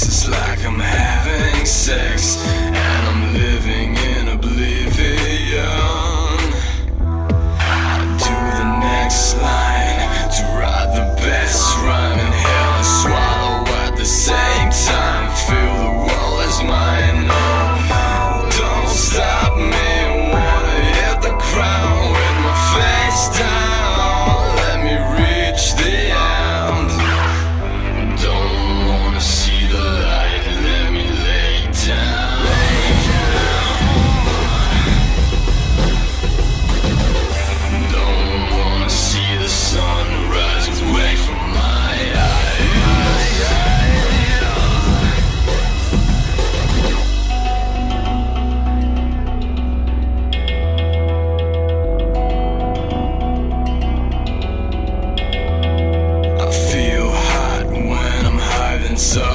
It's like I'm having sex and I'm living in oblivion. I do the next line to write the best rhyme, inhale and swallow at the same time. Feel the world as mine. No, don't stop me. Wanna hit the ground with my face down. Let me reach the end. Don't wanna see the light. Let me lay down. Don't wanna see the sun rise away from my eyes. I feel hot when I'm high, then so